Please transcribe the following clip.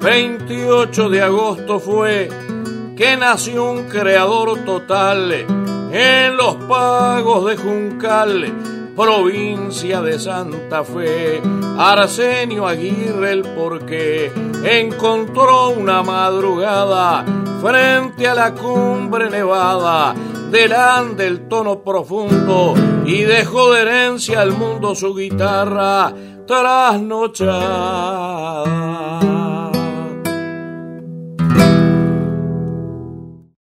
28 de agosto fue que nació un creador total en los pagos de Juncal, provincia de Santa Fe. Arsenio Aguirre el porqué encontró una madrugada frente a la cumbre nevada del Ande el tono profundo y dejó de herencia al mundo su guitarra trasnochada.